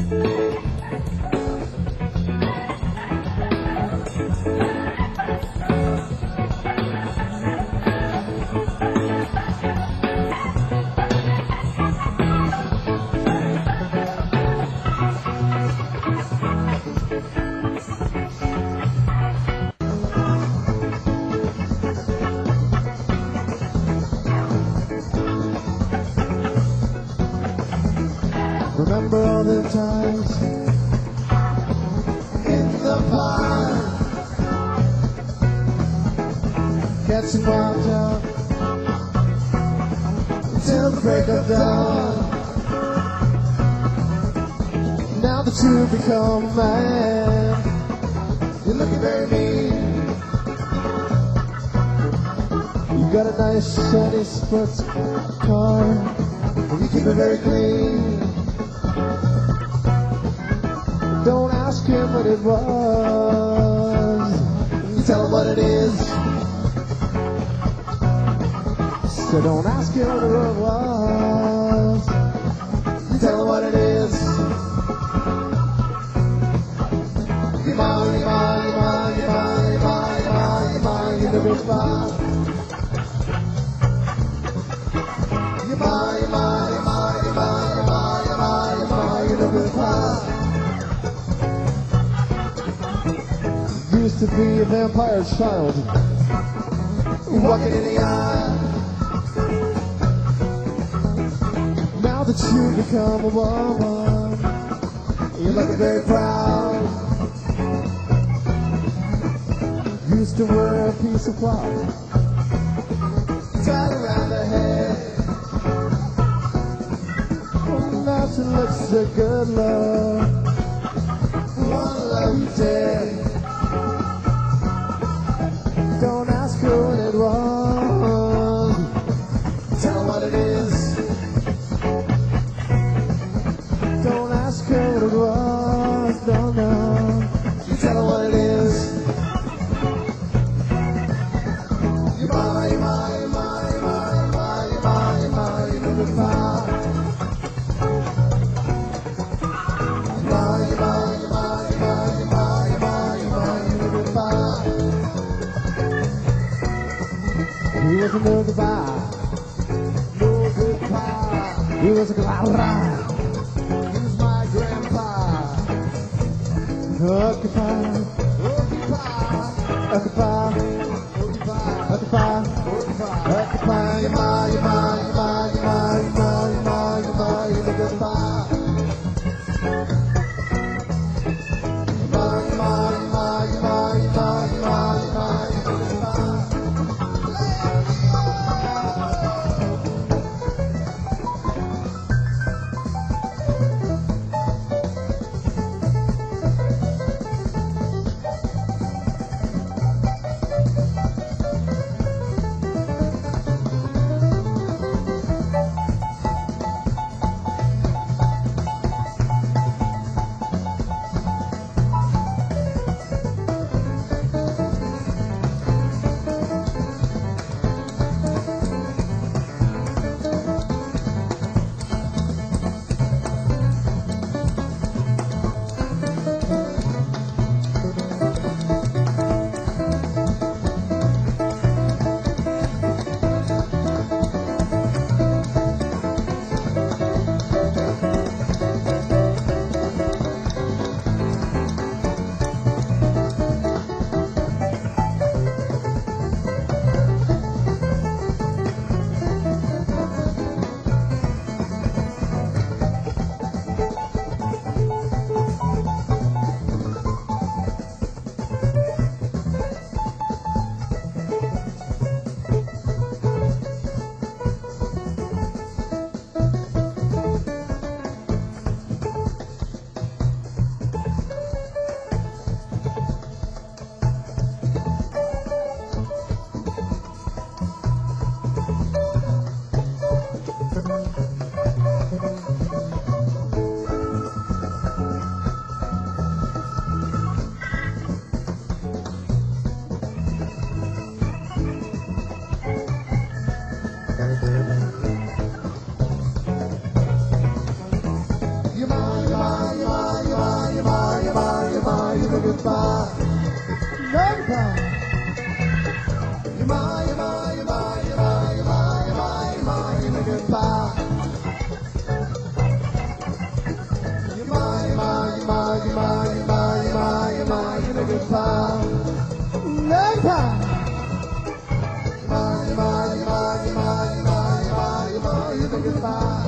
Remember all the times in the park, catching wild out till the break of dawn. Now that you've become a man, you're looking very mean. You got a nice shiny sports car, and you keep it very clean. Don't ask him what it was, you tell him what it is. So don't ask him what it was, you tell him what it is. You're mine, you're mine, you're mine, you're mine, you're mine, you're mine, you're mine, you're the big spot. You're mine, you're mine, you're mine, you're mine, you're mine, you're mine, you're mine, you're the big spot. Used to be a vampire's child, walking in the aisle. Now that you've become a woman, you're looking very proud. Used to wear a piece of cloth tied around the head. Oh, now she looks a good love, wanna love you dead. Don't ask her what it was, tell her what it is. Don't ask her what it was, no, no, you tell her what it is. You're mine, you're mine, you're mine, you're mine, you're mine, you're mine, you're mine, you're mine, you're mine, you're mine, you're mine, you're mine, you're mine, you're mine, you're mine. He was a no goodbye, no goodbye. He was a glad. He was my grandpa. Occupy, occupy, occupy, occupy, occupy. You're mine, you're mine, you're mine, you're mine, you're mine, you're mine, you're mine, you're the goodbye. You're mine, you're mine, you're mine, you're mine, you're mine, you're mine, you're mine, you're the goodbye. goodbye. Goodbye. You're mine, you're mine, you're mine, you're mine, you're mine, you're mine, you're mine, you're goodbye. You're mine, you're mine, you're mine, you're mine, you're mine, you're mine, you're mine, you're goodbye. Goodbye. You're mine, you're mine, you're mine, you're mine, you're mine, you're mine, you're mine, you're goodbye.